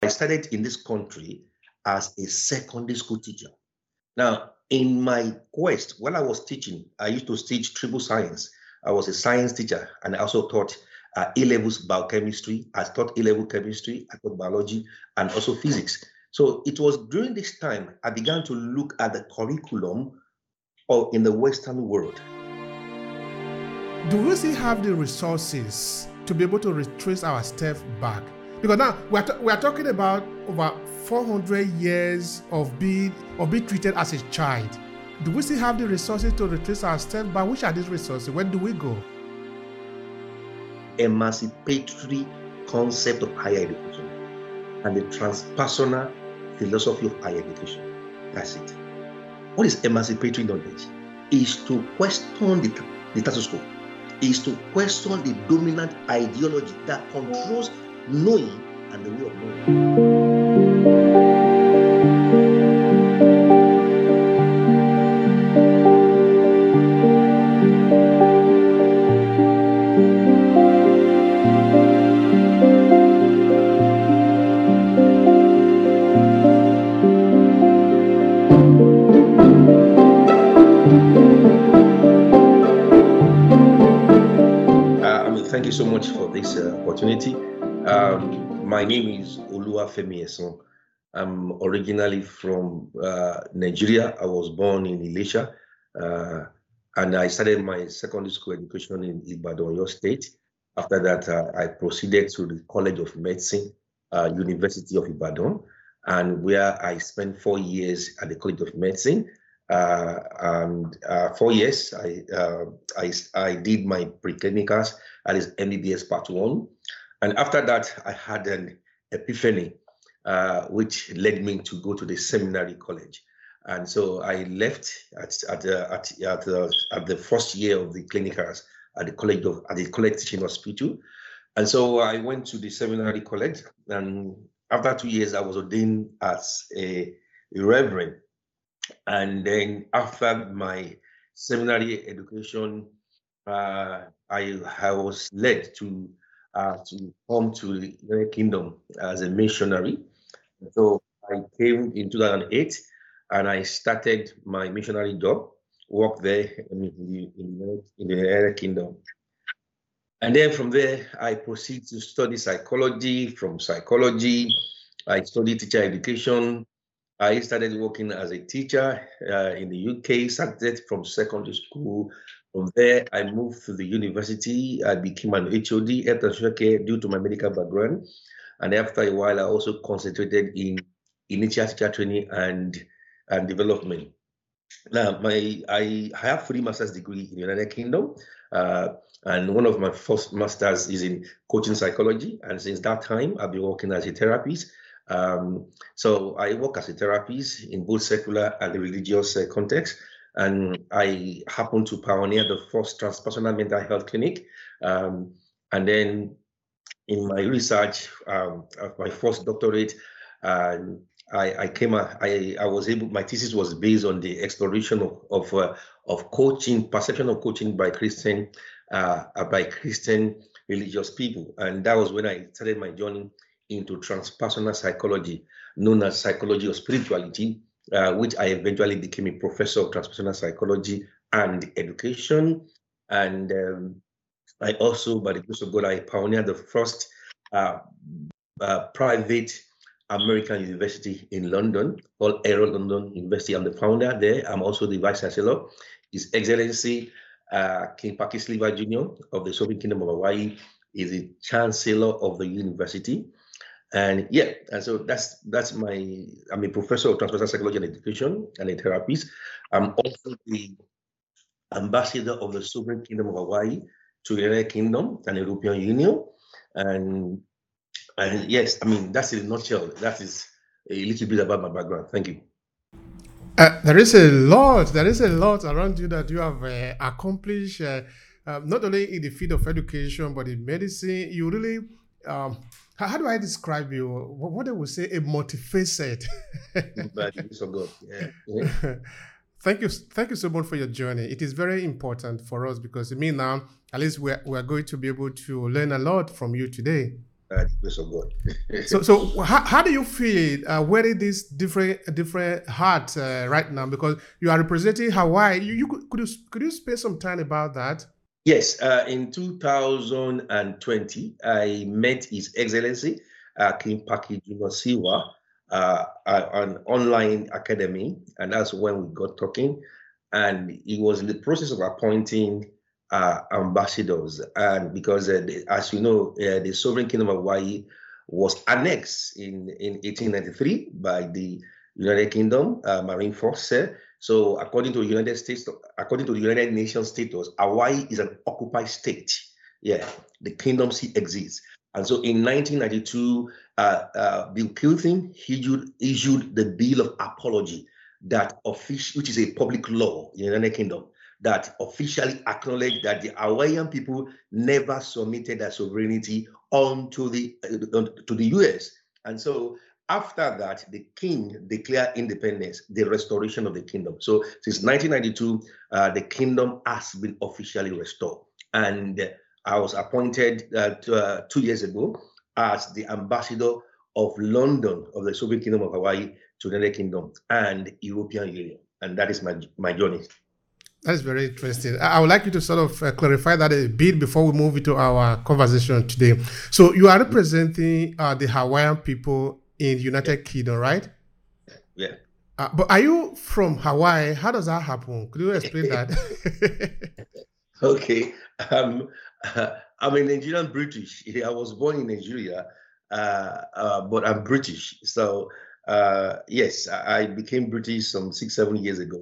started in this country as a secondary school teacher. Now, in my quest, while I was teaching, I used to teach triple science. I was a science teacher, and I also taught A-levels biochemistry. I taught A-level chemistry, I taught biology, and also physics. So it was during this time I began to look at the curriculum in the Western world. Do we still have the resources to be able to retrace our steps back? Because now we are talking about over 400 years of being treated as a child. Do we still have the resources to retrace our steps back? Which are these resources? Where do we go? Emancipatory concept of higher education and the transpersonal philosophy of higher education. That's it. What is emancipatory knowledge? Is to question the status quo. Is to question the dominant ideology that controls knowing and the way of knowing. Thank you so much for this opportunity. My name is Oluwafemi Eson. I'm originally from Nigeria. I was born in Ilesha, and I started my secondary school education in Ibadan, Oyo State. After that, I proceeded to the College of Medicine, University of Ibadan, and where I spent 4 years at the College of Medicine. And 4 years, I did my preclinicals, that is MBBS Part 1. And after that, I had an epiphany, which led me to go to the seminary college. And so I left at the first year of the clinicals at the college teaching hospital. And so I went to the seminary college, and after 2 years, I was ordained as a reverend. And then after my seminary education, I was led to come to the United Kingdom as a missionary. So I came in 2008, and I started my missionary job, worked there in the United Kingdom. And then from there, I proceeded to study psychology. From psychology, I studied teacher education. I started working as a teacher in the UK, started from secondary school. From there, I moved to the university. I became an HOD, health and social care, due to my medical background. And after a while, I also concentrated in initial teacher training and development. Now, I have 3 master's degrees in the United Kingdom, and one of my first masters is in coaching psychology. And since that time, I've been working as a therapist. So I work as a therapist in both secular and religious context, and I happen to pioneer the first transpersonal mental health clinic. And then in my research, my first doctorate, my thesis was based on the exploration of coaching, perception of coaching by Christian religious people, and that was when I started my journey into transpersonal psychology, known as psychology of spirituality, which I eventually became a professor of transpersonal psychology and education. And I also, by the grace of God, I pioneered the first private American university in London, called Aero London University. I'm the founder there. I'm also the Vice Chancellor. His Excellency King Patrick Sliver Jr. of the Sovereign Kingdom of Hawaii is the Chancellor of the university. And so I'm a professor of transpersonal psychology and education and a therapist. I'm also the ambassador of the Sovereign Kingdom of Hawaii to the United Kingdom and the European Union. And yes, I mean, that's in a nutshell. That is a little bit about my background. Thank you. There is a lot around you that you have accomplished, not only in the field of education, but in medicine. You really, how do I describe you? What I would say, a multifaceted. By the grace of God. Yeah. Thank you so much for your journey. It is very important for us because it means now, at least we are going to be able to learn a lot from you today. the grace of God. So how do you feel wearing this different hat right now? Because you are representing Hawaii. Could you spend some time about that? Yes, in 2020, I met His Excellency King Paki Junosiwa, an online academy, and that's when we got talking. And he was in the process of appointing ambassadors, and because as you know, the Sovereign Kingdom of Hawaii was annexed in 1893 by the United Kingdom Marine Force. So according to the United States, according to the United Nations status, Hawaii is an occupied state. Yeah, the kingdom still exists. And so in 1992, Bill Clinton issued the Bill of Apology which is a public law in the United Kingdom, that officially acknowledged that the Hawaiian people never submitted their sovereignty to the US. And so after that, the king declared independence, the restoration of the kingdom. So since 1992, the kingdom has been officially restored. And I was appointed 2 years ago as the ambassador of London of the Sovereign Kingdom of Hawaii to the United Kingdom and European Union. And that is my journey. That's very interesting. I would like you to sort of clarify that a bit before we move into our conversation today. So you are representing the Hawaiian people in the United Kingdom, right? Yeah. But are you from Hawaii? How does that happen? Could you explain that? Okay. I'm a Nigerian British. I was born in Nigeria, but I'm British. So yes, I became British some 6-7 years ago.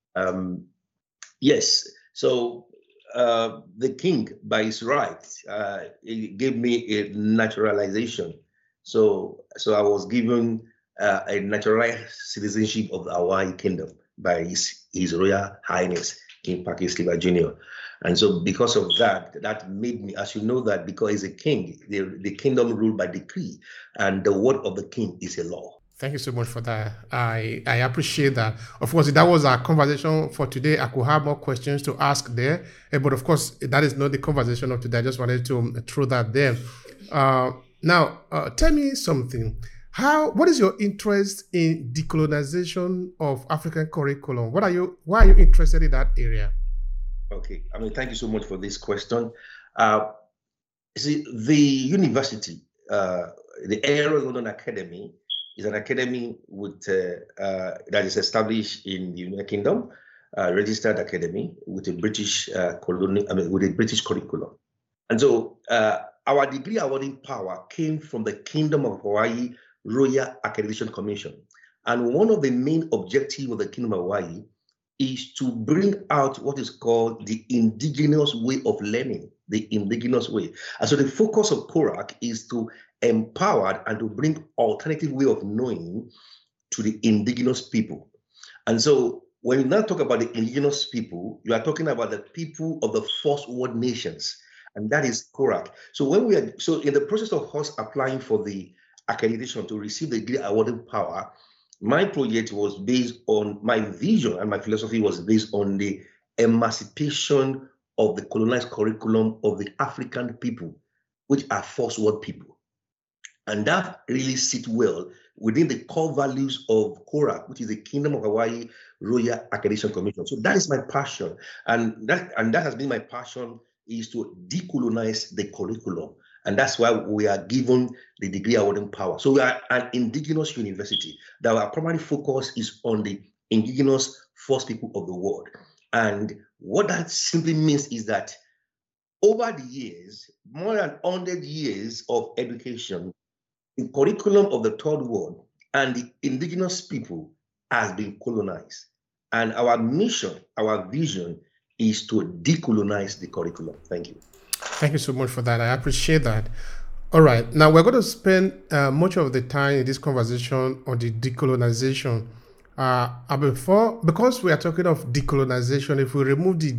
Yes. So the king, by his right, he gave me a naturalization. So I was given a natural citizenship of the Hawaii Kingdom by His Royal Highness King Paki Sliwa Jr. And so because of that, that made me, as you know, that because he's a king, the kingdom ruled by decree, and the word of the king is a law. Thank you so much for that. I appreciate that. Of course, that was our conversation for today. I could have more questions to ask there, but of course, that is not the conversation of today. I just wanted to throw that there. Now, tell me something. What is your interest in decolonization of African curriculum? Why are you interested in that area? Okay, thank you so much for this question. See, the university, the Aero London Academy, is an academy that is established in the United Kingdom, registered academy with a British with a British curriculum. And so our degree awarding power came from the Kingdom of Hawaii Royal Accreditation Commission. And one of the main objectives of the Kingdom of Hawaii is to bring out what is called the indigenous way of learning, the indigenous way. And so the focus of CORAC is to empower and to bring alternative way of knowing to the indigenous people. And so when you now talk about the indigenous people, you are talking about the people of the first world nations, and that is CORAC. So in the process of us applying for the accreditation to receive the degree awarding power, my project was based on my vision, and my philosophy was based on the emancipation of the colonized curriculum of the African people, which are first world people. And that really sits well within the core values of CORAC, which is the Kingdom of Hawaii Royal Accreditation Commission. So that is my passion. And that has been my passion, is to decolonize the curriculum. And that's why we are given the degree awarding power. So we are an indigenous university that our primary focus is on the indigenous first people of the world. And what that simply means is that over the years, more than 100 years of education, the curriculum of the third world and the indigenous people has been colonized. And our mission, our vision is to decolonize the curriculum. Thank you. Thank you so much for that. I appreciate that. All right. Now we're going to spend much of the time in this conversation on the decolonization. Because we are talking of decolonization, if we remove the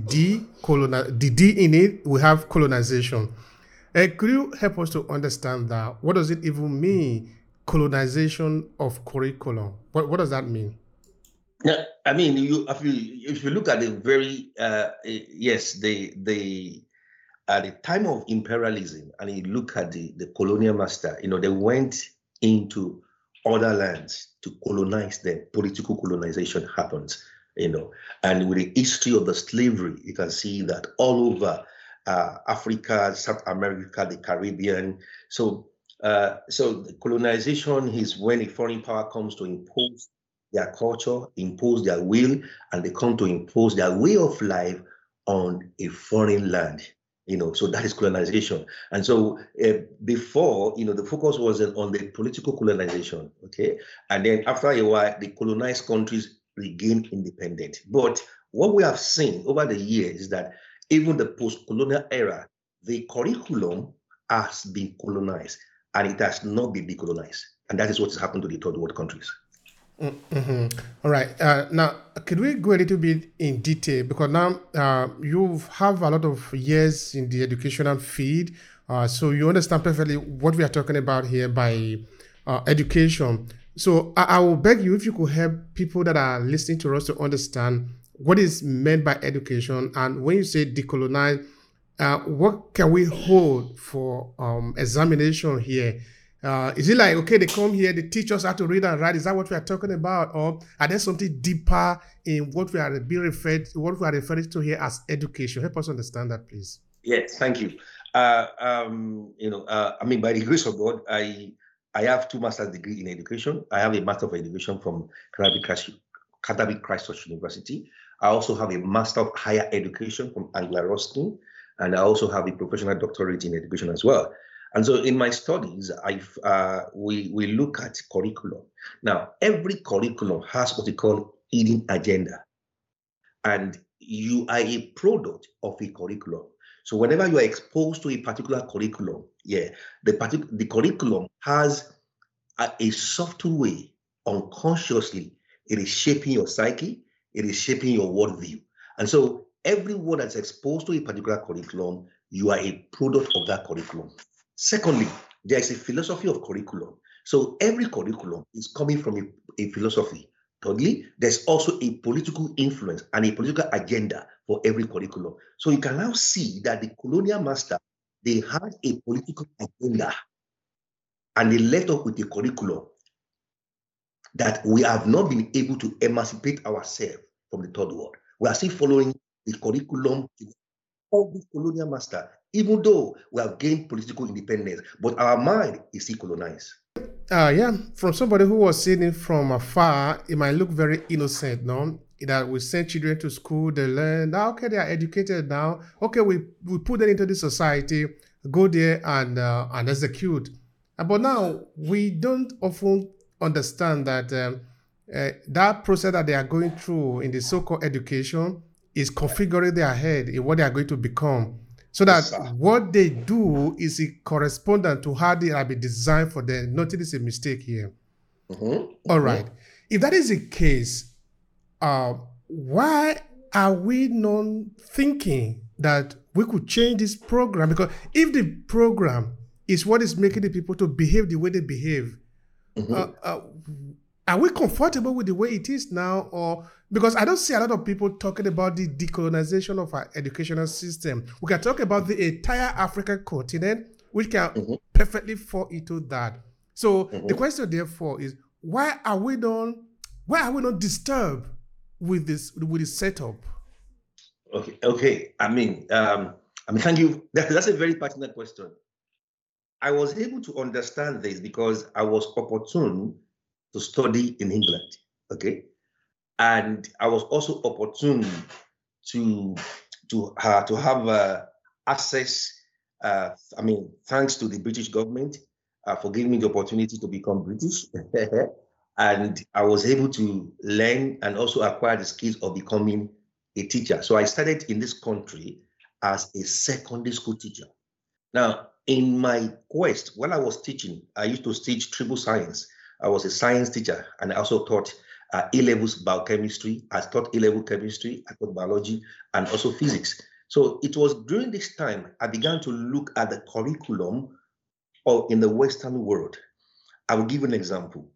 D in it, we have colonization. Could you help us to understand that? What does it even mean, colonization of curriculum? What does that mean? Yeah, if you look at the very yes, the at the time of imperialism, and you look at the colonial master, they went into other lands to colonize them. Political colonization happens, and with the history of the slavery, you can see that all over Africa, South America, the Caribbean. So the colonization is when a foreign power comes to impose their culture, impose their will, and they come to impose their way of life on a foreign land. So that is colonization. And so before, the focus was on the political colonization, okay? And then after a while, the colonized countries regained independence. But what we have seen over the years is that even the post-colonial era, the curriculum has been colonized and it has not been decolonized. And that is what has happened to the third world countries. Mm-hmm. All right. Now, could we go a little bit in detail? Because now you have a lot of years in the educational field, so you understand perfectly what we are talking about here by education. So I will beg you if you could help people that are listening to us to understand what is meant by education, and when you say decolonize, what can we hold for examination here? Is it like, okay, they come here, they teach us how to read and write? Is that what we are talking about? Or are there something deeper in what we are referring to here as education? Help us understand that, please. Yes, thank you. By the grace of God, I have 2 master's degrees in education. I have a Master of Education from Cathabic Christ Church University. I also have a Master of Higher Education from Anglia Ruskin, and I also have a professional doctorate in education as well. And so in my studies, we look at curriculum. Now, every curriculum has what we call hidden agenda. And you are a product of a curriculum. So whenever you are exposed to a particular curriculum, the curriculum has a subtle way, unconsciously, it is shaping your psyche, it is shaping your worldview. And so everyone that's exposed to a particular curriculum, you are a product of that curriculum. Secondly, there is a philosophy of curriculum. So every curriculum is coming from a philosophy. Thirdly, there's also a political influence and a political agenda for every curriculum. So you can now see that the colonial master, they had a political agenda and they left us with a curriculum that we have not been able to emancipate ourselves from the third world. We are still following the curriculum of the colonial master, even though we have gained political independence, but our mind is still colonized. From somebody who was seeing it from afar, it might look very innocent, no? That we send children to school, they learn. Now, okay, they are educated now. Okay, we put them into the society, go there and execute. But now we don't often understand that that process that they are going through in the so-called education is configuring their head in what they are going to become. So that what they do is correspondent to how they have been designed for them. Nothing is a mistake here. All right. If that is the case, why are we not thinking that we could change this program? Because if the program is what is making the people to behave the way they behave, are we comfortable with the way it is now? Or because I don't see a lot of people talking about the decolonization of our educational system. We can talk about the entire African continent, which can perfectly fall into that. So the question therefore is, why are we not disturbed with this setup? Okay. Thank you. That's a very pertinent question. I was able to understand this because I was opportune to study in England. Okay. And I was also opportune to have access. Thanks to the British government for giving me the opportunity to become British, and I was able to learn and also acquire the skills of becoming a teacher. So I started in this country as a secondary school teacher. Now, in my quest, while I was teaching, I used to teach triple science. I was a science teacher, and I also taught A-levels biochemistry. I taught A-level chemistry, I taught biology, and also physics. So it was during this time I began to look at the curriculum in the Western world. I will give an example.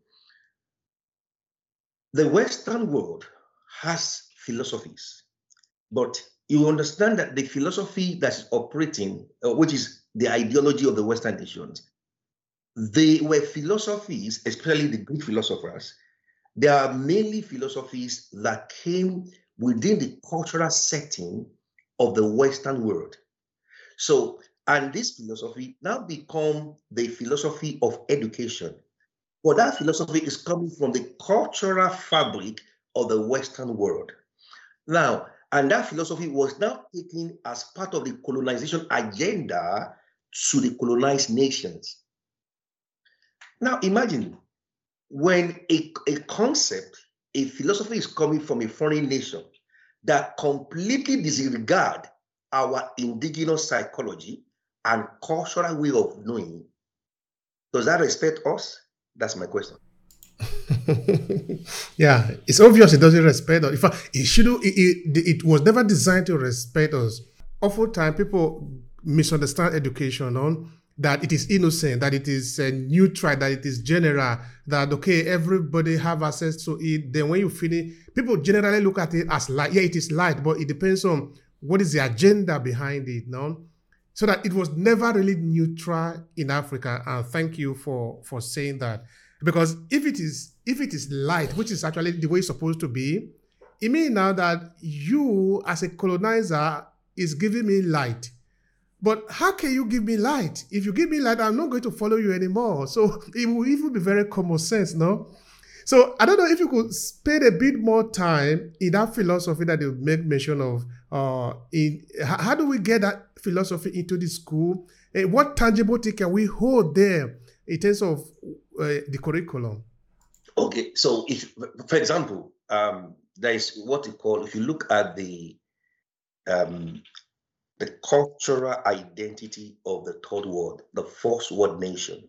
The Western world has philosophies, but you understand that the philosophy that's operating, which is the ideology of the Western nations, they were philosophies, especially the Greek philosophers. They are mainly philosophies that came within the cultural setting of the Western world. So, and this philosophy now become the philosophy of education. But that philosophy is coming from the cultural fabric of the Western world. Now, and that philosophy was now taken as part of the colonization agenda to the colonized nations. Now, imagine when a concept, a philosophy is coming from a foreign nation that completely disregard our indigenous psychology and cultural way of knowing, does that respect us? That's my question. Yeah, it's obvious it doesn't respect us. In fact, it should. It was never designed to respect us. Oftentimes, people misunderstand education on that it is innocent, that it is neutral, that it is general, that okay, everybody have access to it. Then when you finish, people generally look at it as light. Yeah, it is light, but it depends on what is the agenda behind it. No, so that it was never really neutral in Africa. And thank you for saying that, because if it is light, which is actually the way it's supposed to be, it means now that you as a colonizer is giving me light. But how can you give me light? If you give me light, I'm not going to follow you anymore. So it will even be very common sense, no? So I don't know if you could spend a bit more time in that philosophy that you make mention of. How do we get that philosophy into the school? What tangible thing can we hold there in terms of the curriculum? Okay, so if, for example, there is what you call, if you look at the cultural identity of the third world, the first world nation.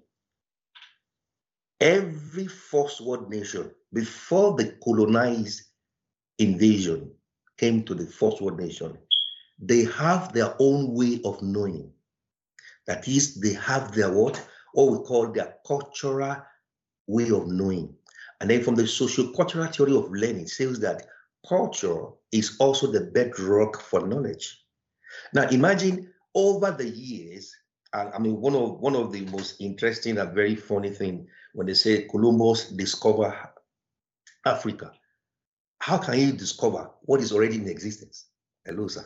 Every first world nation, before the colonized invasion came to the first world nation, they have their own way of knowing. That is, they have their what we call their cultural way of knowing. And then from the socio-cultural theory of learning, says that culture is also the bedrock for knowledge. Now imagine over the years, I mean, one of the most interesting and very funny thing when they say Columbus discovered Africa. How can you discover what is already in existence? Hello, sir.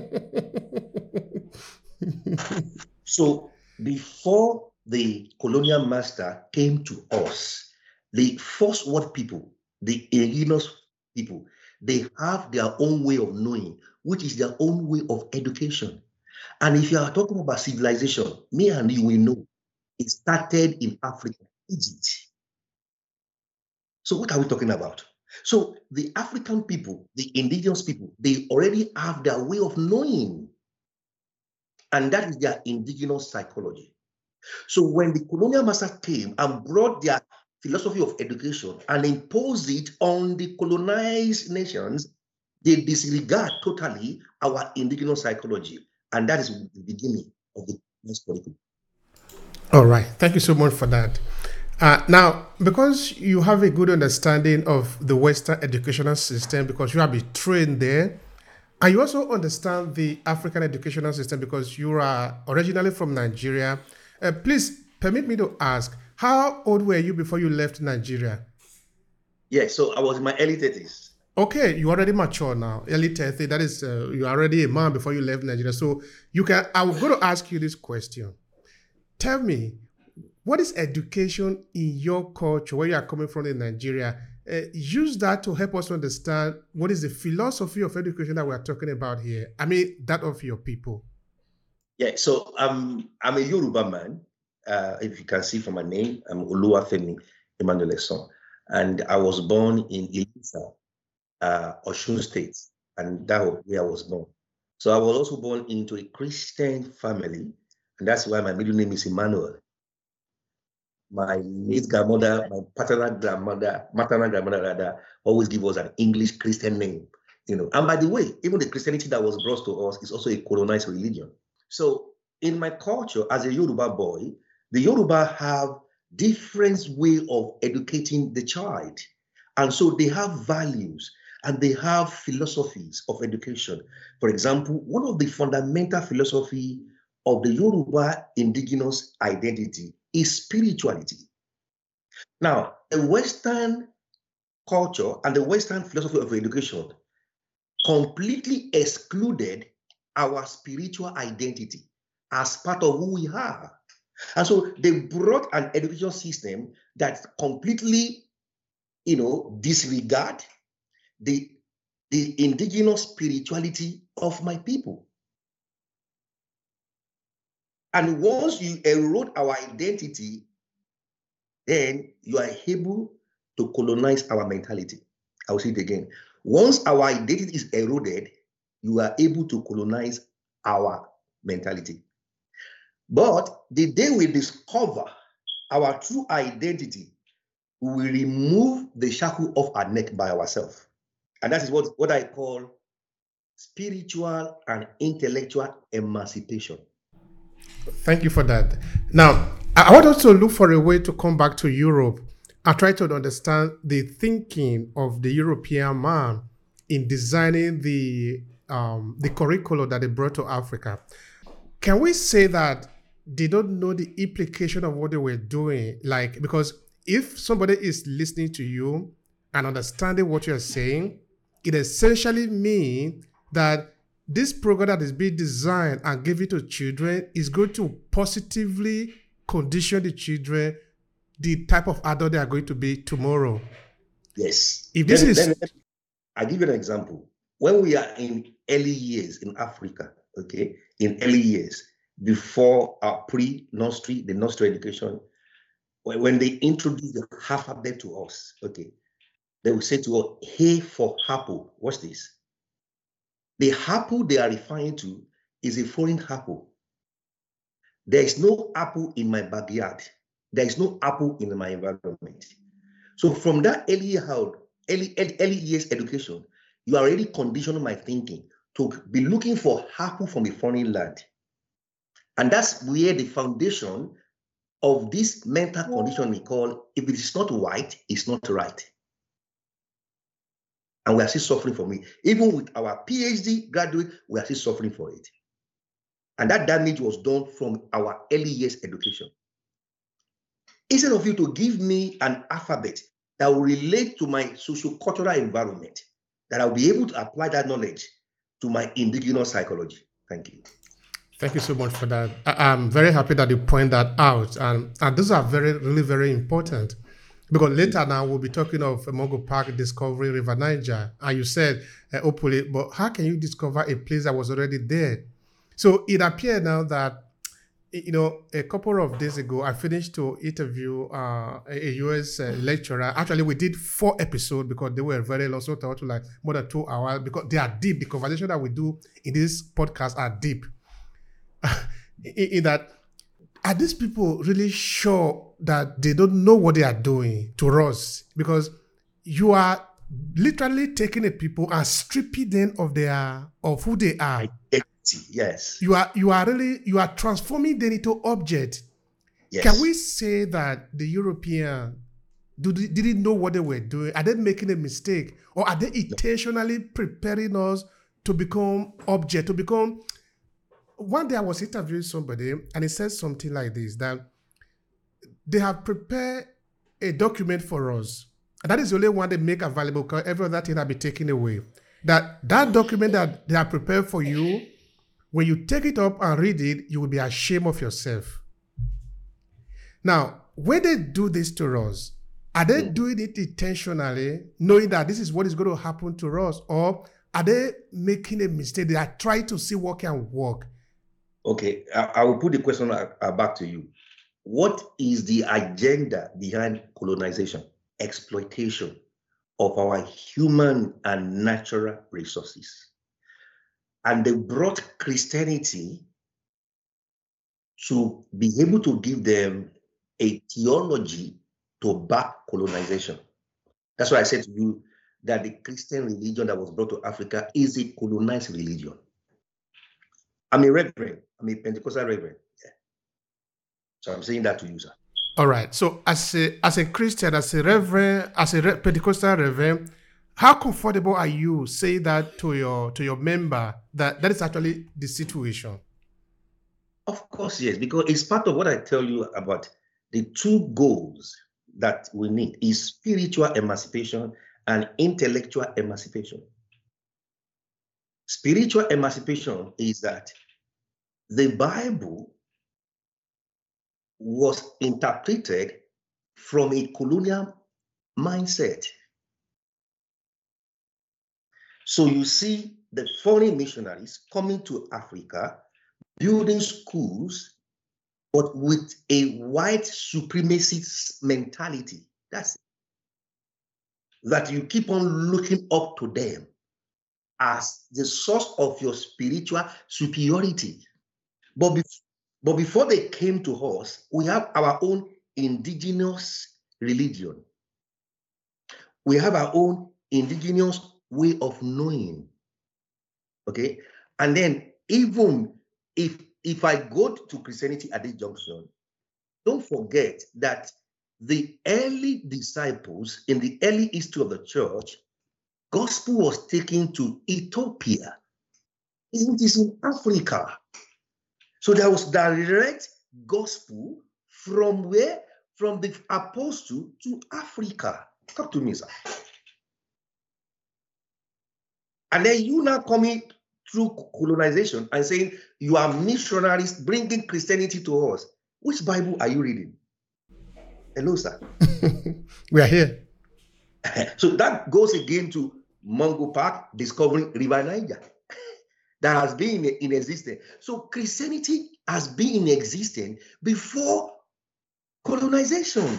So before the colonial master came to us, the first world people, the indigenous people, they have their own way of knowing, which is their own way of education. And if you are talking about civilization, me and you will know it started in Africa, Egypt. So what are we talking about? So the African people, the indigenous people, they already have their way of knowing. And that is their indigenous psychology. So when the colonial master came and brought their philosophy of education and imposed it on the colonized nations, they disregard totally our indigenous psychology. And that is the beginning of the next curriculum. All right. Thank you so much for that. Now, because you have a good understanding of the Western educational system, because you have been trained there, and you also understand the African educational system because you are originally from Nigeria, please permit me to ask, how old were you before you left Nigeria? Yeah, so I was in my early 30s. Okay, you already mature now, early 30. That is, you're already a man before you left Nigeria. So I'm going to ask you this question. Tell me, what is education in your culture, where you are coming from in Nigeria? Use that to help us understand what is the philosophy of education that we're talking about here. I mean, that of your people. Yeah, so I'm a Yoruba man. If you can see from my name, I'm Oluwafemi Emmanuel Eson. And I was born in Ilesa, Osun State, and that was where I was born. So I was also born into a Christian family, and that's why my middle name is Emmanuel. My late grandmother, my maternal grandmother rather, always give us an English Christian name, you know. And by the way, even the Christianity that was brought to us is also a colonized religion. So in my culture, as a Yoruba boy, the Yoruba have different way of educating the child. And so they have values. and they have philosophies of education. For example, one of the fundamental philosophy of the Yoruba indigenous identity is spirituality. Now, the Western culture and the Western philosophy of education completely excluded our spiritual identity as part of who we are. And so they brought an education system that completely, disregard the indigenous spirituality of my people. And once you erode our identity, then you are able to colonize our mentality. I'll say it again. Once our identity is eroded, you are able to colonize our mentality. But the day we discover our true identity, we will remove the shackle off our neck by ourselves. And that is what I call spiritual and intellectual emancipation. Thank you for that. Now, I want us to look for a way to come back to Europe and try to understand the thinking of the European man in designing the curriculum that they brought to Africa. Can we say that they don't know the implication of what they were doing? Like, because if somebody is listening to you and understanding what you're saying, it essentially means that this program that is being designed and given to children is going to positively condition the children the type of adult they are going to be tomorrow. Yes. If this is, I'll give you an example. When we are in early years in Africa, okay, in early years, before our pre-nursery, the nursery education, when they introduce the alphabet to us, okay, they will say to us, "Hey for apple." What's this? The apple they are referring to is a foreign apple. There is no apple in my backyard. There is no apple in my environment. So from that early years education, you are already conditioning my thinking to be looking for apple from a foreign land. And that's where the foundation of this mental condition we call, if it is not white, it's not right. And we are still suffering from it. Even with our PhD graduate, we are still suffering for it. And that damage was done from our early years education. Instead of you to give me an alphabet that will relate to my socio-cultural environment, that I'll be able to apply that knowledge to my indigenous psychology. Thank you. Thank you so much for that. I'm very happy that you point that out. And those are really, very important. Because later now we'll be talking of Mungo Park discovering River Niger. And you said, hopefully, but how can you discover a place that was already there? So it appeared now that, a couple of days ago, I finished to interview a US lecturer. Actually, we did 4 episodes because they were very long, so to like more than 2 hours, because they are deep. The conversation that we do in this podcast are deep. In that, are these people really sure that they don't know what they are doing to us? Because you are literally taking the people and stripping them of who they are. Yes. You are transforming them into objects. Yes. Can we say that the European didn't know what they were doing? Are they making a mistake? Or are they intentionally preparing us to become object, to become... One day I was interviewing somebody and he said something like this, that they have prepared a document for us. And that is the only one they make available because every other thing will be taken away. That document that they have prepared for you, when you take it up and read it, you will be ashamed of yourself. Now, when they do this to us, are they doing it intentionally, knowing that this is what is going to happen to us? Or are they making a mistake? They are trying to see what can work. Okay, I will put the question back to you. What is the agenda behind colonization, exploitation of our human and natural resources? And they brought Christianity to be able to give them a theology to back colonization. That's why I said to you that the Christian religion that was brought to Africa is a colonized religion. I'm a reverend. I'm a Pentecostal reverend. Yeah. So I'm saying that to you, sir. All right. So as a Christian, as a reverend, as a Pentecostal reverend, How comfortable are you saying that to your member that that is actually the situation? Of course, yes, because it's part of what I tell you about the two goals that we need is spiritual emancipation and intellectual emancipation. Spiritual emancipation is that the Bible was interpreted from a colonial mindset. So you see the foreign missionaries coming to Africa, building schools, but with a white supremacist mentality. That's it. That you keep on looking up to them as the source of your spiritual superiority. But before they came to us, we have our own indigenous religion. We have our own indigenous way of knowing. Okay. And then even if I go to Christianity at this junction, don't forget that the early disciples in the early history of the church, gospel was taken to Ethiopia. It is in Africa. So there was direct gospel from where? From the apostle to Africa. Talk to me, sir. And then you now coming through colonization and saying you are missionaries bringing Christianity to us. Which Bible are you reading? Hello, sir. We are here. So that goes again to Mungo Park discovering River Niger that has been in existence. So Christianity has been in existence before colonization.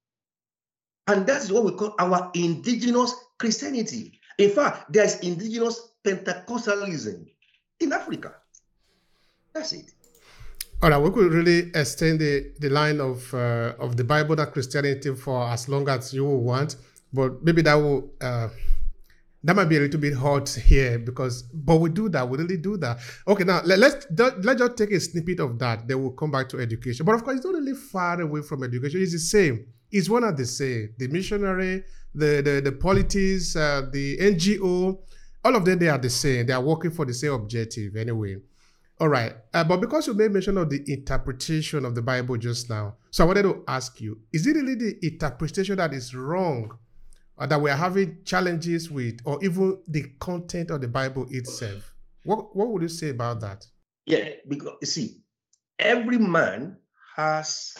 And that's what we call our indigenous Christianity. In fact, there's indigenous Pentecostalism in Africa. That's it. All right, we could really extend the line of the Bible, that Christianity, for as long as you want, but maybe that will that might be a little bit hot here but we do that, we really do that. Okay, now let's just take a snippet of that. Then we'll come back to education. But of course, it's not really far away from education. It's the same. It's one and the same. The missionary, the politics, the NGO, all of them, they are the same. They are working for the same objective anyway. All right. But because you made mention of the interpretation of the Bible just now, so I wanted to ask you, is it really the interpretation that is wrong, or that we are having challenges with, or even the content of the Bible itself? What would you say about that? Yeah, because you see, every man has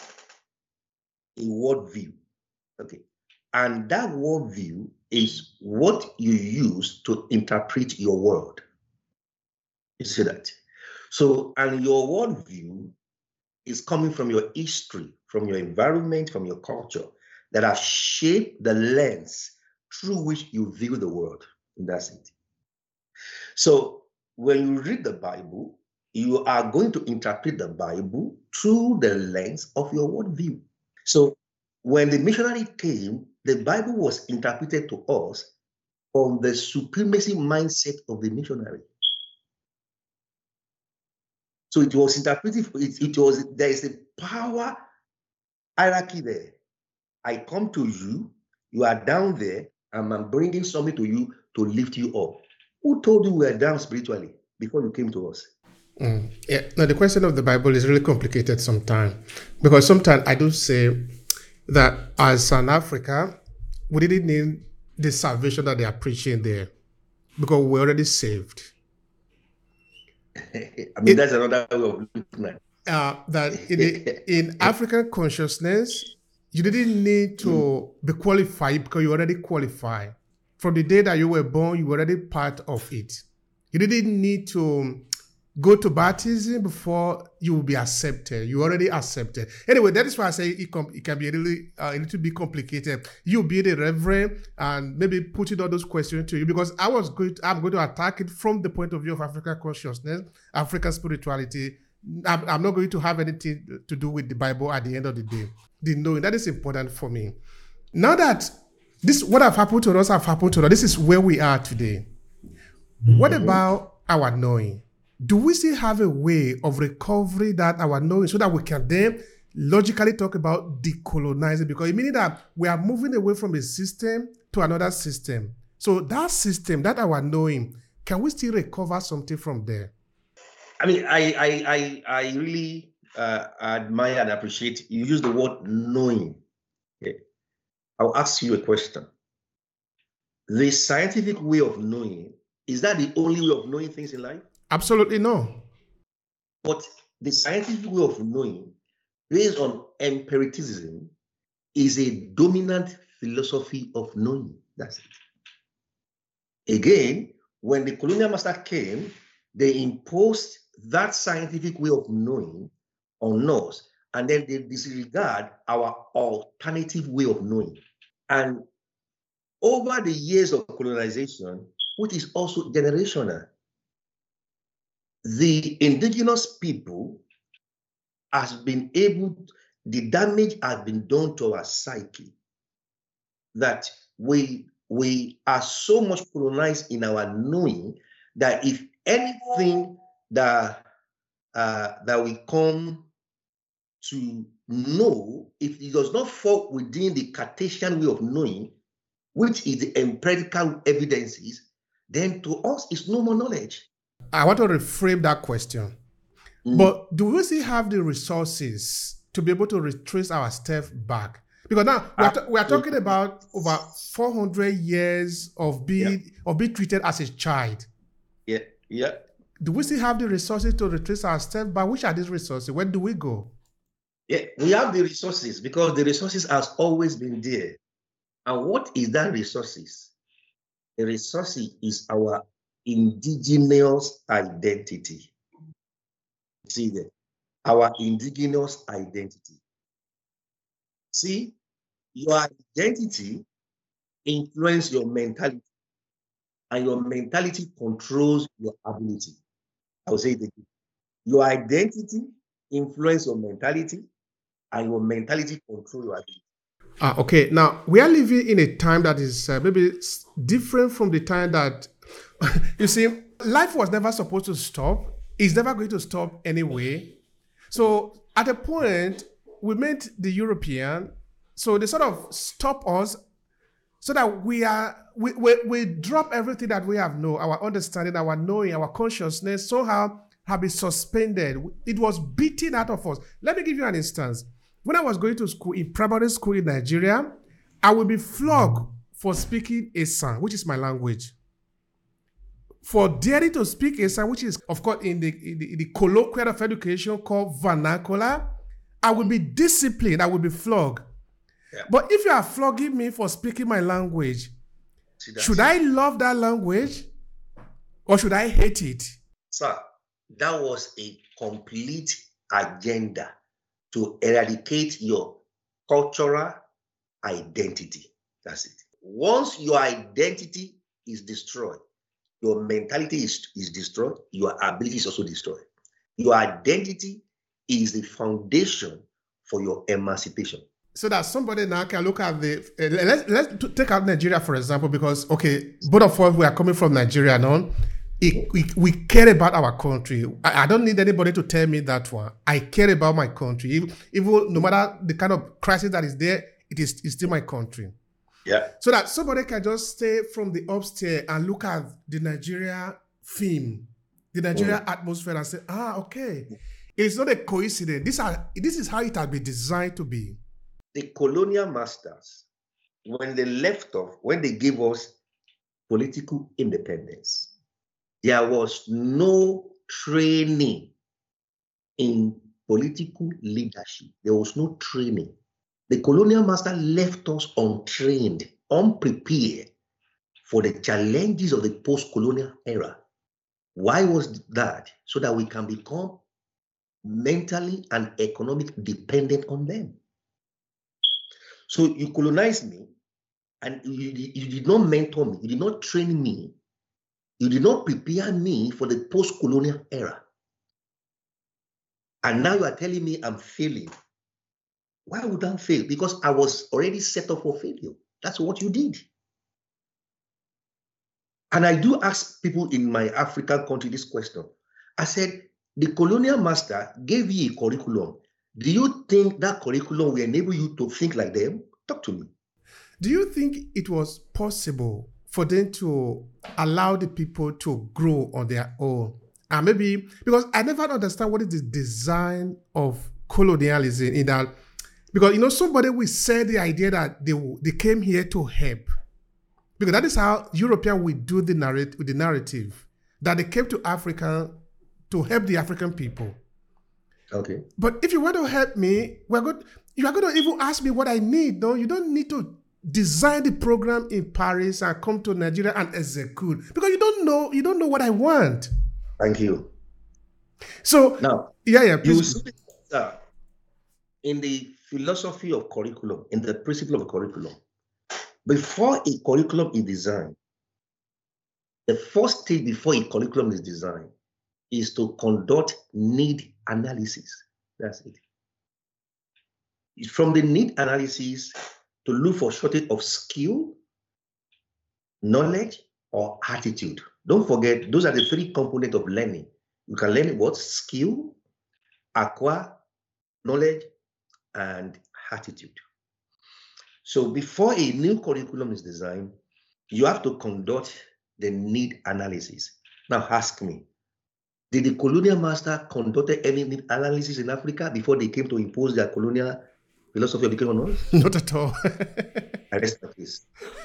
a worldview. Okay. And that worldview is what you use to interpret your world. You see that? So, and your worldview is coming from your history, from your environment, from your culture, that have shaped the lens through which you view the world. And that's it. So, when you read the Bible, you are going to interpret the Bible through the lens of your worldview. So, when the missionary came, the Bible was interpreted to us from the supremacy mindset of the missionary. So it was interpreted, there is a power hierarchy there. I come to you, you are down there, and I'm bringing something to you to lift you up. Who told you we were down spiritually before you came to us? Yeah. Now, the question of the Bible is really complicated sometimes, because sometimes I do say that as an Africa, we didn't need the salvation that they are preaching there, because we're already saved. I mean, that's another way of looking at it. That in African consciousness, you didn't need to be qualified, because you already qualified. From the day that you were born, you were already part of it. You didn't need to go to baptism before you will be accepted. You already accepted. Anyway, that is why I say it can be really a little bit complicated. You be the reverend and maybe putting all those questions to you, because I'm going to attack it from the point of view of African consciousness, African spirituality. I'm not going to have anything to do with the Bible at the end of the day. The knowing, that is important for me. Now that what have happened to us, this is where we are today. What about our knowing? Do we still have a way of recovery that our knowing, so that we can then logically talk about decolonizing? Because it means that we are moving away from a system to another system. So that system, that our knowing, can we still recover something from there? I mean, I really admire and appreciate you use the word knowing. Okay. I'll ask you a question. The scientific way of knowing, is that the only way of knowing things in life? Absolutely no. But the scientific way of knowing, based on empiricism, is a dominant philosophy of knowing. That's it. Again, when the colonial master came, they imposed that scientific way of knowing on us, and then they disregard our alternative way of knowing. And over the years of colonization, which is also generational, the indigenous people has been able, the damage has been done to our psyche that we are so much colonized in our knowing that if anything that that we come to know, if it does not fall within the Cartesian way of knowing, which is the empirical evidences, then to us it's no more knowledge. I want to reframe that question. But do we still have the resources to be able to retrace our steps back? Because now we are talking about over 400 years of being treated as a child. Yeah. Do we still have the resources to retrace our steps back? Which are these resources? Where do we go? Yeah, we have the resources because the resources has always been there. And what is that resources? The resources is our indigenous identity. See that? Our indigenous identity. See, your identity influences your mentality, and your mentality controls your ability. I will say it again. Your identity influences your mentality, and your mentality controls your ability. Okay, now we are living in a time that is maybe different from the time that, you see, life was never supposed to stop. It's never going to stop anyway. So at a point, we met the European, so they sort of stop us so that we drop everything that we have known, our understanding, our knowing, our consciousness somehow have been suspended. It was beaten out of us. Let me give you an instance. When I was going to school, in primary school in Nigeria, I would be flogged for speaking Esan, which is my language. For daring to speak Esan, which is, of course, in the colloquial of education called vernacular, I would be disciplined, I would be flogged. Yeah. But if you are flogging me for speaking my language, should I love that language or should I hate it? Sir, that was a complete agenda to eradicate your cultural identity. That's it. Once your identity is destroyed, your mentality is destroyed, your ability is also destroyed. Your identity is the foundation for your emancipation. So that somebody now can look at the, let's take out Nigeria, for example, because, okay, both of us, we are coming from Nigeria now. We care about our country. I don't need anybody to tell me that one. I care about my country. Even no matter the kind of crisis that is there, it's still my country. Yeah. So that somebody can just stay from the upstairs and look at the Nigeria theme, the Nigeria atmosphere, and say, okay, it's not a coincidence. This is how it has been designed to be. The colonial masters, when they left off, when they gave us political independence, there was no training in political leadership. There was no training. The colonial master left us untrained, unprepared for the challenges of the post-colonial era. Why was that? So that we can become mentally and economically dependent on them. So you colonized me, and you did not mentor me, you did not train me, you did not prepare me for the post-colonial era. And now you are telling me I'm failing. Why would I fail? Because I was already set up for failure. That's what you did. And I do ask people in my African country this question. I said, the colonial master gave you a curriculum. Do you think that curriculum will enable you to think like them? Talk to me. Do you think it was possible for them to allow the people to grow on their own. And maybe because I never understand what is the design of colonialism in that, because somebody will say the idea that they came here to help, because that is how European will do the narrative that they came to Africa to help the African people. Okay. But if you want to help me, you are going to even ask me what I need. No, you don't need to design the program in Paris and come to Nigeria and execute, because you don't know what I want. Thank you. So now, yeah, you please. see in the philosophy of curriculum, in the principle of curriculum, before a curriculum is designed, the first stage before a curriculum is designed is to conduct need analysis. That's it. From the need analysis to look for shortage of skill, knowledge, or attitude. Don't forget, those are the three components of learning. You can learn what? Skill, acquire, knowledge, and attitude. So before a new curriculum is designed, you have to conduct the need analysis. Now ask me, did the colonial master conduct any need analysis in Africa before they came to impose their colonial philosophy of education on us? Not at all. I rest my case.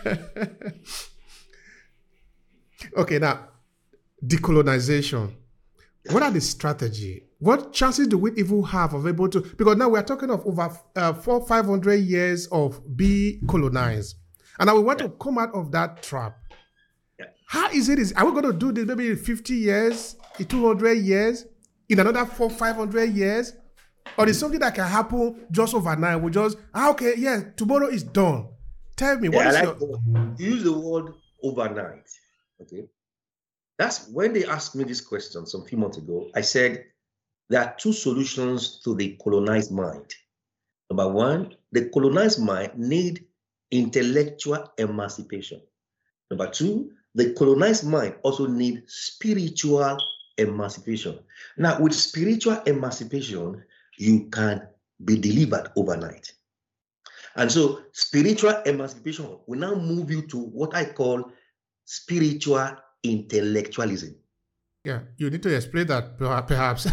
Okay, now decolonization. What are the strategy? What chances do we even have of able to? Because now we are talking of over 400-500 years of being colonized, and now we want to come out of that trap. How easy it is? Are we going to do this maybe in 50 years, in 200 years, in another 400-500 years? Or is something that can happen just overnight? We just, okay, yeah, tomorrow is done. Tell me, what is use the word overnight. Okay. That's when they asked me this question some few months ago. I said there are two solutions to the colonized mind. Number one, the colonized mind need intellectual emancipation. Number two, the colonized mind also need spiritual emancipation. Now, with spiritual emancipation, you can be delivered overnight. And so spiritual emancipation will now move you to what I call spiritual intellectualism. Yeah, you need to explain that perhaps.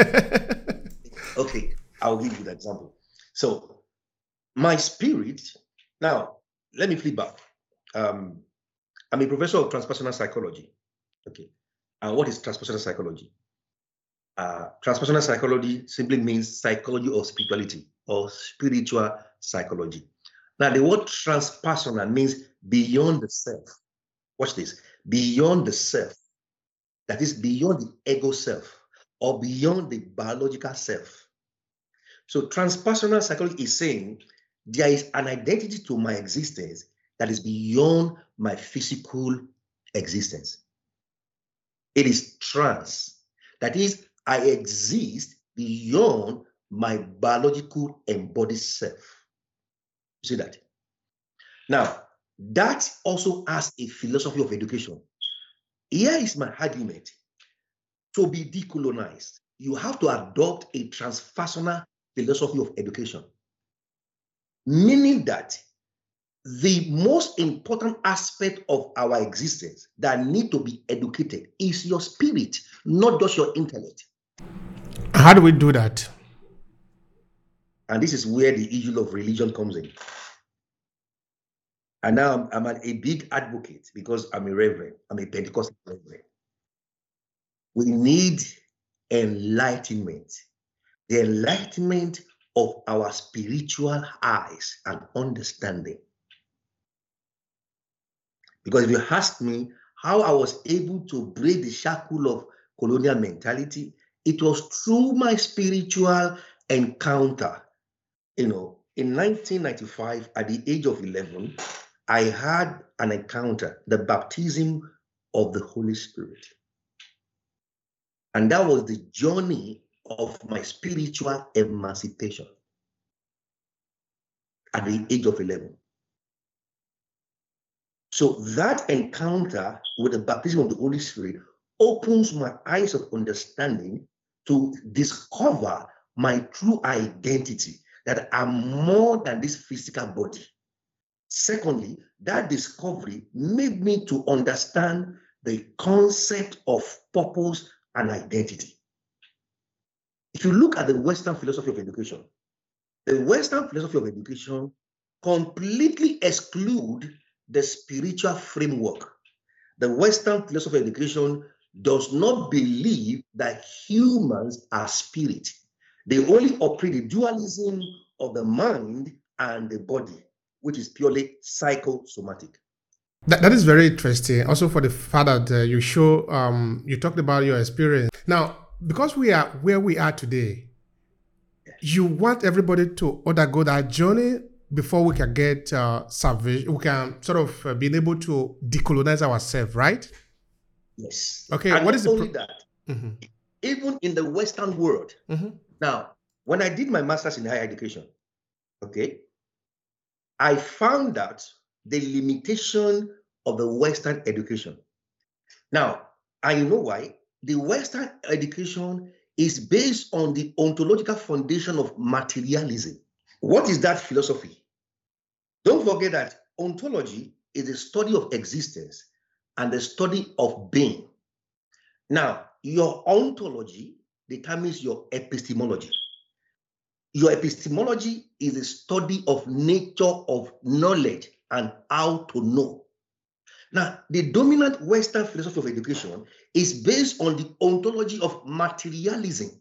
Okay, I'll give you the example. So my spirit, now let me flip back. I'm a professor of transpersonal psychology. Okay. And what is transpersonal psychology? Transpersonal psychology simply means psychology of spirituality or spiritual psychology. Now, the word transpersonal means beyond the self. Watch this. Beyond the self. That is beyond the ego self or beyond the biological self. So transpersonal psychology is saying there is an identity to my existence that is beyond my physical existence. It is trans. That is, I exist beyond my biological embodied self. You see that? Now, that also has a philosophy of education. Here is my argument. To be decolonized, you have to adopt a transpersonal philosophy of education. Meaning that the most important aspect of our existence that need to be educated is your spirit, not just your intellect. How do we do that? And this is where the issue of religion comes in. And now I'm a big advocate because I'm a reverend. I'm a Pentecostal reverend. We need enlightenment. The enlightenment of our spiritual eyes and understanding. Because if you ask me how I was able to break the shackle of colonial mentality, it was through my spiritual encounter. In 1995, at the age of 11, I had an encounter, the baptism of the Holy Spirit. And that was the journey of my spiritual emancipation at the age of 11. So that encounter with the baptism of the Holy Spirit opens my eyes of understanding to discover my true identity, that I'm more than this physical body. Secondly, that discovery made me to understand the concept of purpose and identity. If you look at the Western philosophy of education, the Western philosophy of education completely exclude the spiritual framework. The Western philosophy of education does not believe that humans are spirit. They only operate the dualism of the mind and the body, which is purely psychosomatic. That is very interesting. Also, for the fact that you talked about your experience. Now, because we are where we are today, you want everybody to undergo that journey before we can get salvation. We can sort of be able to decolonize ourselves, right? Yes. Okay. And what is not the only that, even in the Western world. Now, when I did my master's in higher education, okay, I found out the limitation of the Western education. Now, I know why. The Western education is based on the ontological foundation of materialism. What is that philosophy? Don't forget that ontology is a study of existence and the study of being. Now, your ontology determines your epistemology. Your epistemology is a study of nature of knowledge and how to know. Now, the dominant Western philosophy of education is based on the ontology of materialism,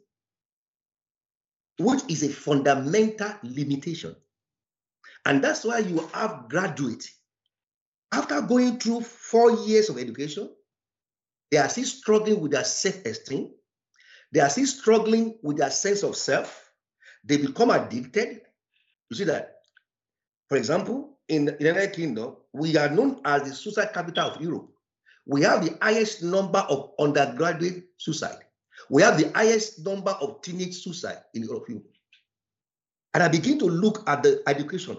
which is a fundamental limitation. And that's why you have graduates, after going through 4 years of education, they are still struggling with their self-esteem. They are still struggling with their sense of self. They become addicted. You see that? For example, in the United Kingdom, we are known as the suicide capital of Europe. We have the highest number of undergraduate suicide. We have the highest number of teenage suicide in Europe. And I begin to look at the education.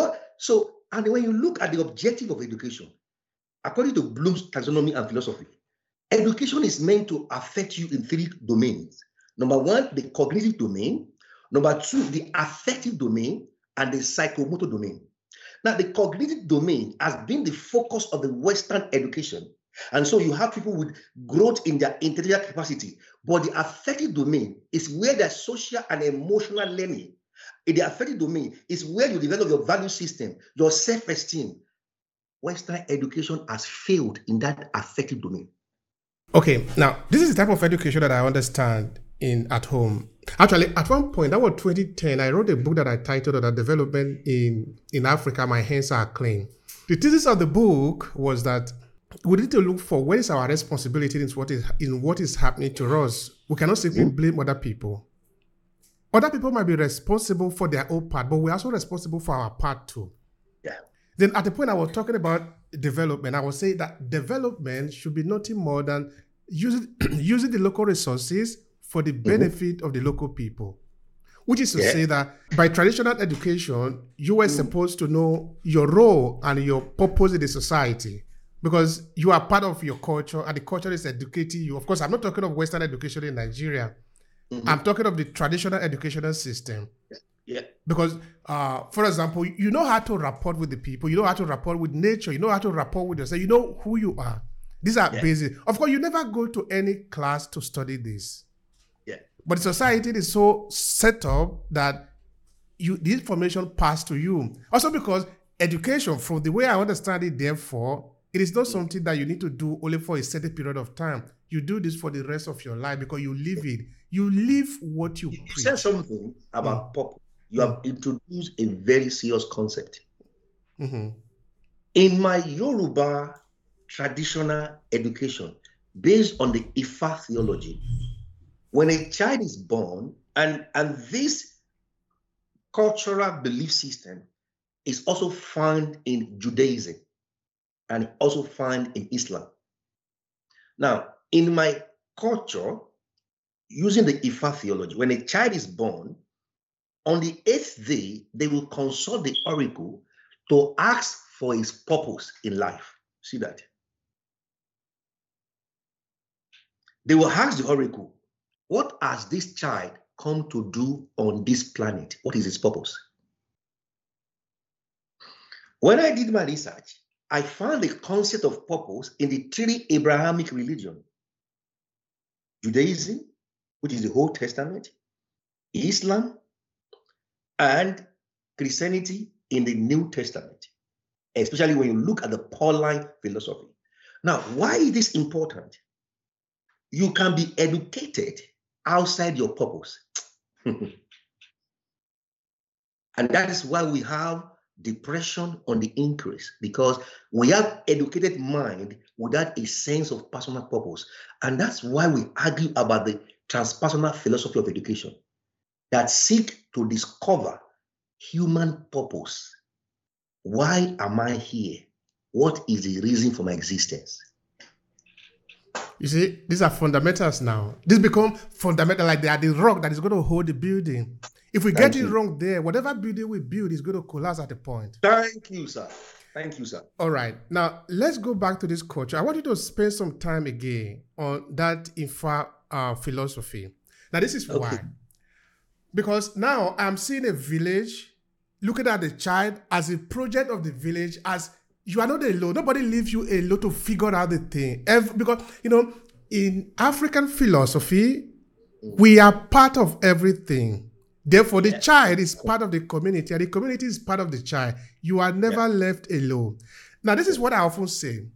And when you look at the objective of education, according to Bloom's taxonomy and philosophy, education is meant to affect you in 3 domains. Number 1, the cognitive domain. Number 2, the affective domain, and the psychomotor domain. Now, the cognitive domain has been the focus of the Western education. And so you have people with growth in their intellectual capacity. But the affective domain is where their social and emotional learning. In the affective domain is where you develop your value system, your self-esteem. Western education has failed in that affective domain. Okay, now this is the type of education that I understand at home. Actually, at one point, that was 2010, I wrote a book that I titled "The Development in Africa, My Hands Are Clean." The thesis of the book was that we need to look for what is our responsibility in what is happening to us. We cannot simply blame other people. Other people might be responsible for their own part, but we're also responsible for our part too. Yeah. Then at the point I was talking about development, I would say that development should be nothing more than using the local resources for the benefit of the local people. Which is to say that by traditional education, you were supposed to know your role and your purpose in the society because you are part of your culture and the culture is educating you. Of course, I'm not talking of Western education in Nigeria. I'm talking of the traditional educational system. Yeah. Because, for example, you know how to rapport with the people. You know how to rapport with nature. You know how to rapport with yourself. You know who you are. These are basic. Of course, you never go to any class to study this. Yeah. But the society is so set up that the information passed to you. Also because education, from the way I understand it, therefore, it is not something that you need to do only for a certain period of time. You do this for the rest of your life because you live it. You live what you preach. You said something about purpose. You have introduced a very serious concept. In my Yoruba traditional education, based on the Ifa theology, when a child is born, and this cultural belief system is also found in Judaism and also found in Islam. Now, in my culture, using the Ifa theology, when a child is born, on the 8th day, they will consult the oracle to ask for his purpose in life. See that? They will ask the oracle, what has this child come to do on this planet? What is his purpose? When I did my research, I found the concept of purpose in the three Abrahamic religions: Judaism, which is the Old Testament, Islam, and Christianity in the New Testament, especially when you look at the Pauline philosophy. Now, why is this important? You can be educated outside your purpose. And that is why we have depression on the increase, because we have educated mind without a sense of personal purpose. And that's why we argue about the transpersonal philosophy of education that seek to discover human purpose. Why am I here? What is the reason for my existence? You see, these are fundamentals now. These become fundamental, like they are the rock that is going to hold the building. If we get it wrong there, whatever building we build is going to collapse at a point. Thank you, sir. Thank you, sir. All right. Now, let's go back to this culture. I want you to spend some time again on that Ifa philosophy. Now, this is why. Because now I'm seeing a village, looking at the child as a project of the village, as you are not alone. Nobody leaves you alone to figure out the thing. Because, in African philosophy, we are part of everything. Therefore, the child is part of the community, and the community is part of the child. You are never left alone. Now, this is what I often say,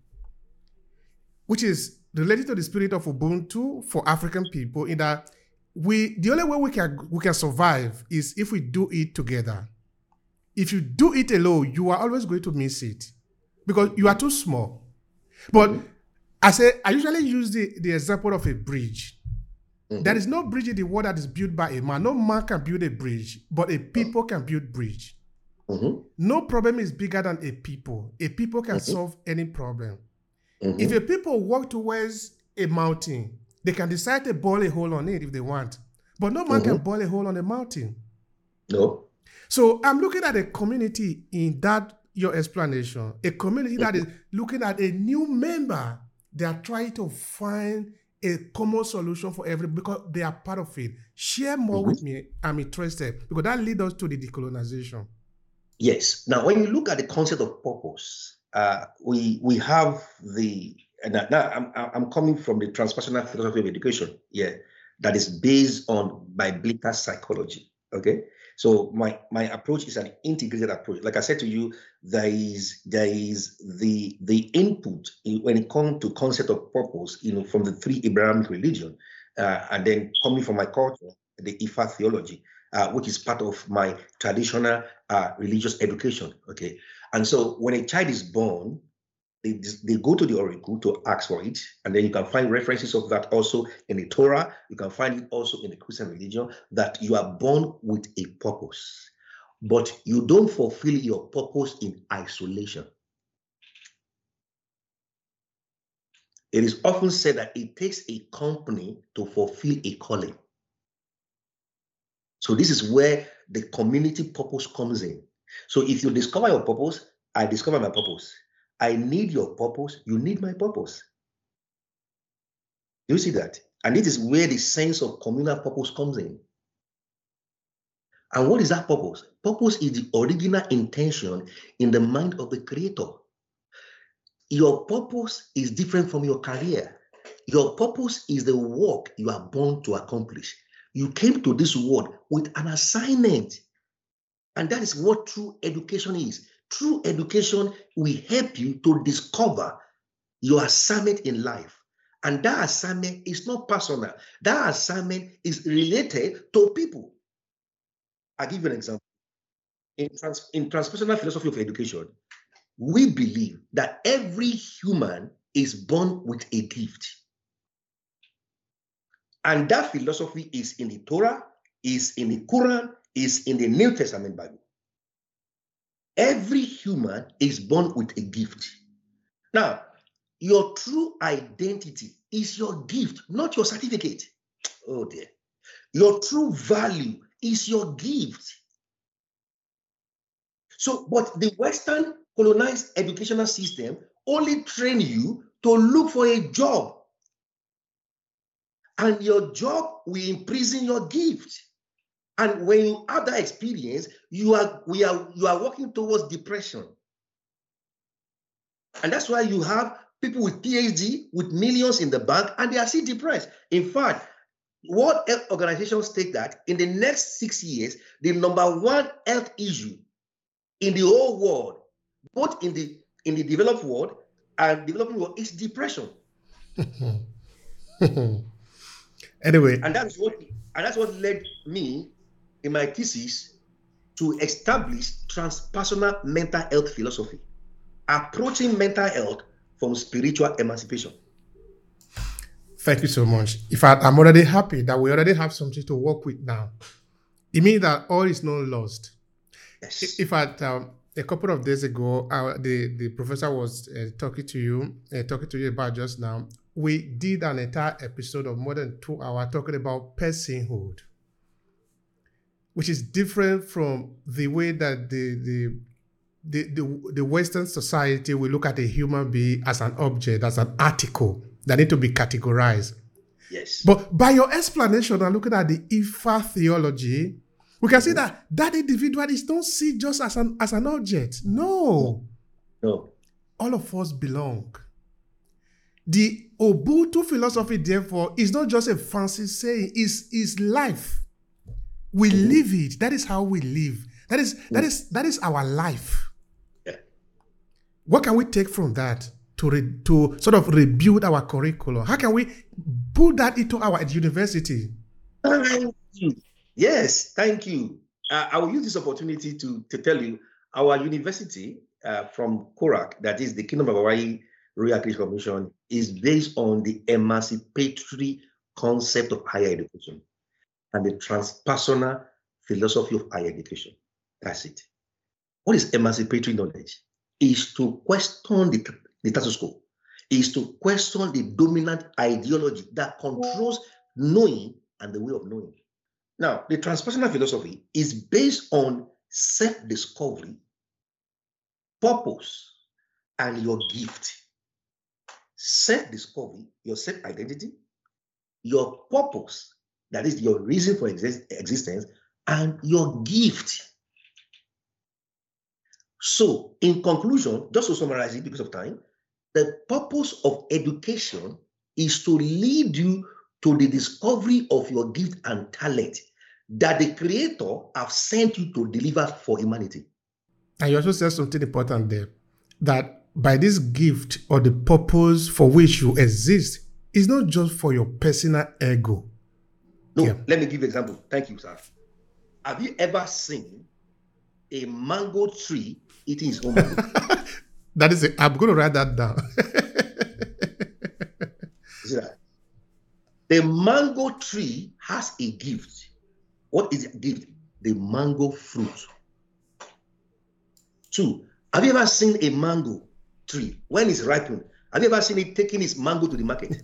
which is related to the spirit of Ubuntu for African people, in that the only way we can survive is if we do it together. If you do it alone, you are always going to miss it because you are too small. But I usually use the example of a bridge. There is no bridge in the world that is built by a man. No man can build a bridge, but a people can build bridge. No problem is bigger than a people. A people can solve any problem. If a people walk towards a mountain, they can decide to bore a hole on it if they want. But no man can bore a hole on a mountain. No. So I'm looking at a community in that, your explanation, a community that is looking at a new member. They are trying to find a common solution for everybody because they are part of it. Share more with me. I'm interested because that leads us to the decolonization. Yes. Now, when you look at the concept of purpose, we have the. Now I'm coming from the transpersonal philosophy of education. Yeah, that is based on biblical psychology. Okay. So my approach is an integrated approach. Like I said to you, there is the input when it comes to concept of purpose, from the three Abrahamic religion, and then coming from my culture, the Ifa theology, which is part of my traditional religious education. Okay, and so when a child is born, they go to the oracle to ask for it, and then you can find references of that also in the Torah. You can find it also in the Christian religion, that you are born with a purpose, but you don't fulfill your purpose in isolation. It is often said that it takes a company to fulfill a calling. So this is where the community purpose comes in. So if you discover your purpose, I discover my purpose. I need your purpose. You need my purpose. You see that? And this is where the sense of communal purpose comes in. And what is that purpose? Purpose is the original intention in the mind of the creator. Your purpose is different from your career. Your purpose is the work you are born to accomplish. You came to this world with an assignment. And that is what true education is. True education will help you to discover your assignment in life. And that assignment is not personal. That assignment is related to people. I'll give you an example. In transpersonal philosophy of education, we believe that every human is born with a gift. And that philosophy is in the Torah, is in the Quran, is in the New Testament Bible. Every human is born with a gift. Now, your true identity is your gift, not your certificate. Oh dear. Your true value is your gift. So, but the Western colonized educational system only train you to look for a job. And your job will imprison your gift. And when you have that experience, you are working towards depression. And that's why you have people with PhD with millions in the bank and they are still depressed. In fact, World Health Organization state that in the next 6 years, the number one health issue in the whole world, both in the developed world and developing world, is depression. Anyway, and that's what led me in my thesis to establish transpersonal mental health philosophy, approaching mental health from spiritual emancipation. Thank you so much. In fact, I'm already happy that we already have something to work with now. It means that all is not lost. Yes. In fact, a couple of days ago, the professor was talking to you about just now. We did an entire episode of more than 2 hours talking about personhood, which is different from the way that the Western society will look at a human being as an object, as an article that need to be categorized. Yes. But by your explanation and looking at the Ifa theology, we can see that individual is not seen just as an object. No. All of us belong. The Ubuntu philosophy, therefore, is not just a fancy saying, is life. We live it. That is how we live. That is our life. Yeah. What can we take from that to sort of rebuild our curriculum? How can we put that into our university? Thank you. Yes, thank you. I will use this opportunity to tell you our university from KORAC, that is the Kingdom of Hawaii Royal Christian Commission, is based on the emancipatory concept of higher education and the transpersonal philosophy of higher education. That's it. What is emancipatory knowledge? Is to question the status quo, is to question the dominant ideology that controls knowing and the way of knowing. Now, the transpersonal philosophy is based on self-discovery, purpose, and your gift. Self-discovery, your self-identity, your purpose, that is your reason for existence, and your gift. So, in conclusion, just to summarize it because of time, the purpose of education is to lead you to the discovery of your gift and talent that the Creator has sent you to deliver for humanity. And you also said something important there, that by this gift or the purpose for which you exist is not just for your personal ego. No, Let me give you an example. Thank you, sir. Have you ever seen a mango tree eating its own mango? I'm going to write that down. See that? The mango tree has a gift. What is the gift? The mango fruit. 2, have you ever seen a mango tree when it's ripened? Have you ever seen it taking its mango to the market?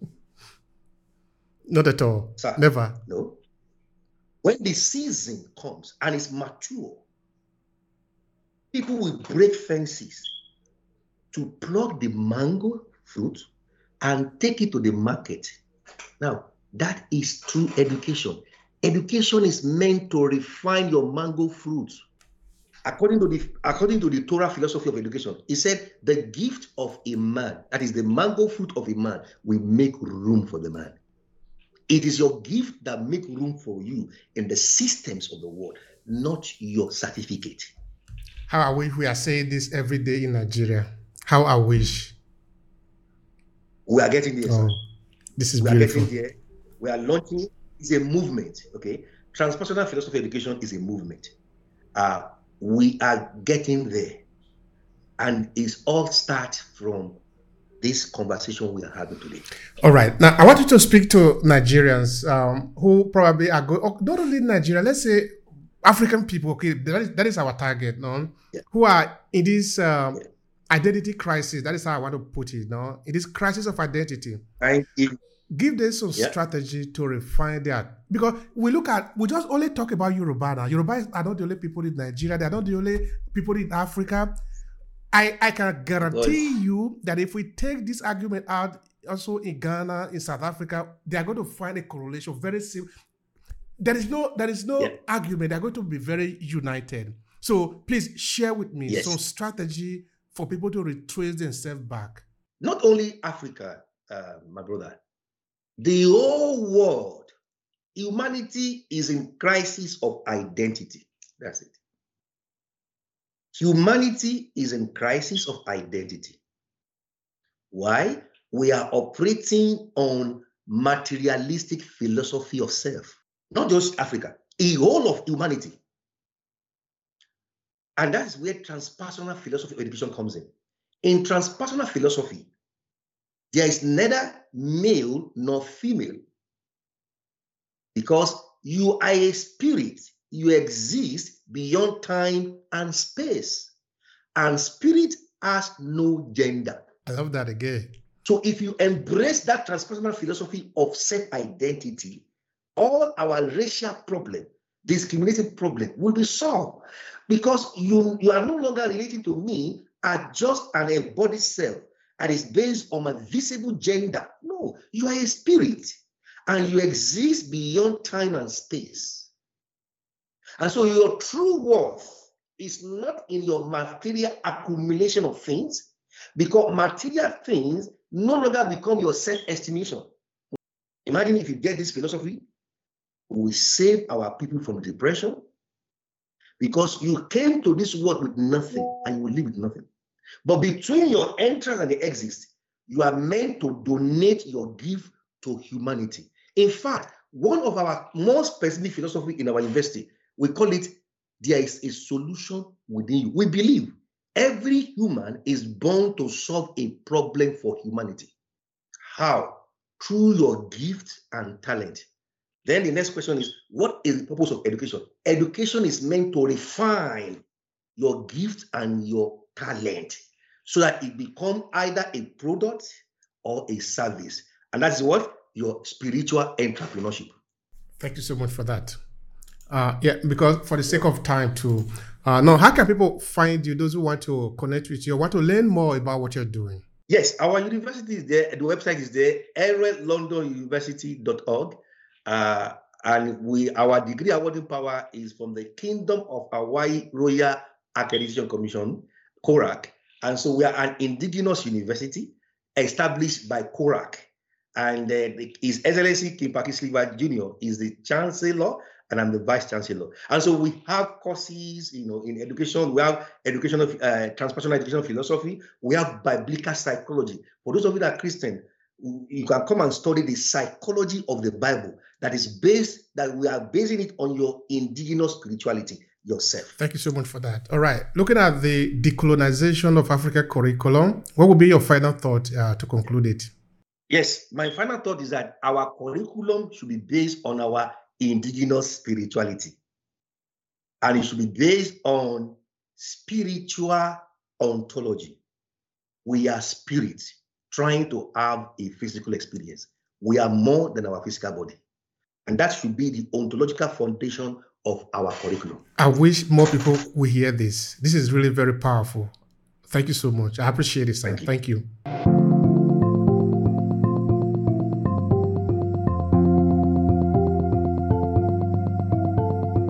Not at all. Sir, never. No. When the season comes and it's mature, people will break fences to pluck the mango fruit and take it to the market. Now, that is true education. Education is meant to refine your mango fruit. According to the Torah philosophy of education, it said the gift of a man, that is the mango fruit of a man, will make room for the man. It is your gift that make room for you in the systems of the world, not your certificate. How I wish we are saying this every day in Nigeria. How I wish. We are getting there. Oh, this is beautiful. We are getting there. We are launching. It's a movement. Okay, transpersonal philosophy education is a movement. We are getting there, and it's all start from this conversation we are having today. All right. Now, I want you to speak to Nigerians who probably are going, not only Nigeria, let's say African people, okay, that is our target, no? Yeah. Who are in this identity crisis. That is how I want to put it, no? In this crisis of identity. Thank you. Give them some strategy to refine that. Because we just only talk about Yoruba now. Yoruba are not the only people in Nigeria. They are not the only people in Africa. I can guarantee you that if we take this argument out also in Ghana, in South Africa, they are going to find a correlation very simple. There is no argument. They're going to be very united. So please share with me some strategy for people to retrace themselves back? Not only Africa, my brother, the whole world, humanity is in crisis of identity. That's it. Humanity is in crisis of identity. Why? We are operating on materialistic philosophy of self. Not just Africa, the whole of humanity. And that's where transpersonal philosophy of education comes in. In transpersonal philosophy, there is neither male nor female, because you are a spirit. You exist beyond time and space. And spirit has no gender. I love that again. So if you embrace that transpersonal philosophy of self-identity, all our racial problem, discriminating problem will be solved, because you are no longer relating to me as just an embodied self and is based on my visible gender. No, you are a spirit and you exist beyond time and space. And so your true worth is not in your material accumulation of things, because material things no longer become your self-estimation. Imagine if you get this philosophy, we save our people from depression, because you came to this world with nothing and you will leave with nothing. But between your entrance and the exit, you are meant to donate your gift to humanity. In fact, one of our more specific philosophy in our university, we call it, there is a solution within you. We believe every human is born to solve a problem for humanity. How? Through your gift and talent. Then the next question is, what is the purpose of education? Education is meant to refine your gift and your talent so that it becomes either a product or a service. And that's what? Your spiritual entrepreneurship. Thank you so much for that. Because for the sake of time too, now how can people find you, those who want to connect with you, or want to learn more about what you're doing? Yes, our university is there. The website is there, londonuniversity.org. And our degree awarding power is from the Kingdom of Hawaii Royal Accreditation Commission, CORAC. And so we are an indigenous university established by CORAC. And His Excellency Kimpaki Sliver Jr. is the Chancellor, and I'm the Vice Chancellor. And so we have courses, in education. We have education of transpersonal education philosophy. We have biblical psychology. For those of you that are Christian, you can come and study the psychology of the Bible that we are basing it on your indigenous spirituality yourself. Thank you so much for that. All right. Looking at the decolonization of Africa curriculum, what would be your final thought to conclude it? Yes, my final thought is that our curriculum should be based on our indigenous spirituality. And it should be based on spiritual ontology. We are spirits trying to have a physical experience. We are more than our physical body. And that should be the ontological foundation of our curriculum. I wish more people will hear this. This is really very powerful. Thank you so much. I appreciate it, sir. Thank you.